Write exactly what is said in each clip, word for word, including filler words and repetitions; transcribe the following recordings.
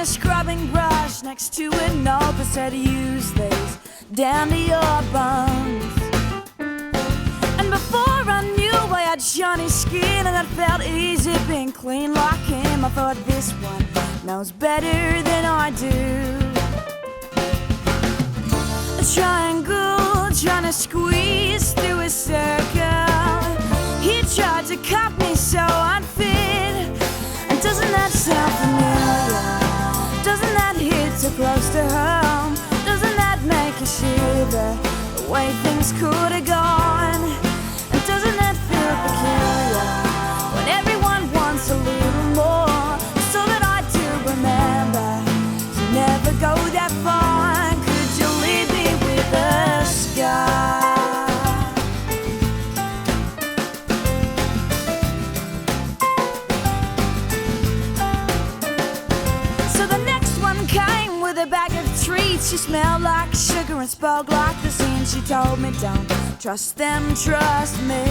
a scrubbing brush next to an opposite. Use these down to your bones. And before I knew I had shiny skin and it felt easy being clean like him, I thought this one knows better than I do. A triangle trying to squeeze through a circle. He tried to cut me so I'd fit. And doesn't that sound familiar? Doesn't that hit too close to home? Doesn't that make you shiver? The way things could have gone. And doesn't that feel peculiar when everyone wants a little more? So that I do remember to never go that far. Could you leave me with a scar? Came with a bag of treats. She smelled like sugar and spoke like the scene. She told me don't trust them, trust me.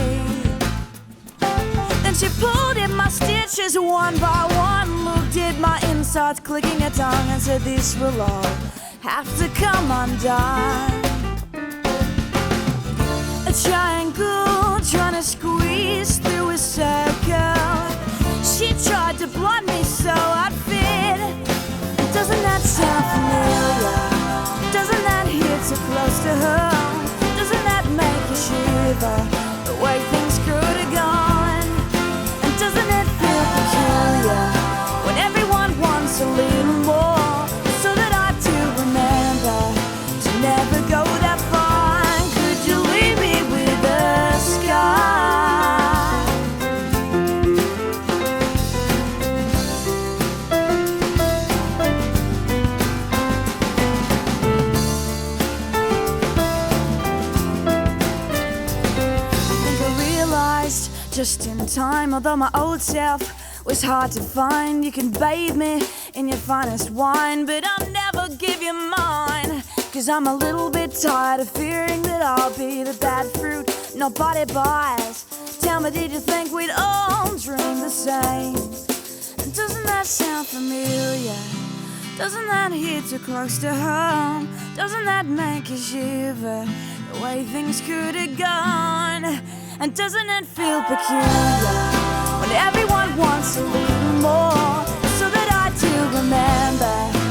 Then she pulled in my stitches one by one, looked at my insides, clicking her tongue, and said this will all have to come undone. A triangle trying to squeeze through a circle. She tried to blind me so I'd fit. Doesn't that sound familiar? Doesn't that hit too close to home? Doesn't that make you shiver? The way things could have gone. And doesn't it feel peculiar when everyone wants a little more? So that I do remember to never go that far. Could you leave me with a scar? Just in time, although my old self was hard to find. You can bathe me in your finest wine, but I'll never give you mine. Cause I'm a little bit tired of fearing that I'll be the bad fruit nobody buys. Tell me, did you think we'd all dream the same? And doesn't that sound familiar? Doesn't that hit too close to home? Doesn't that make you shiver? The way things could have gone. And doesn't it feel peculiar when everyone wants a little more? So that I do remember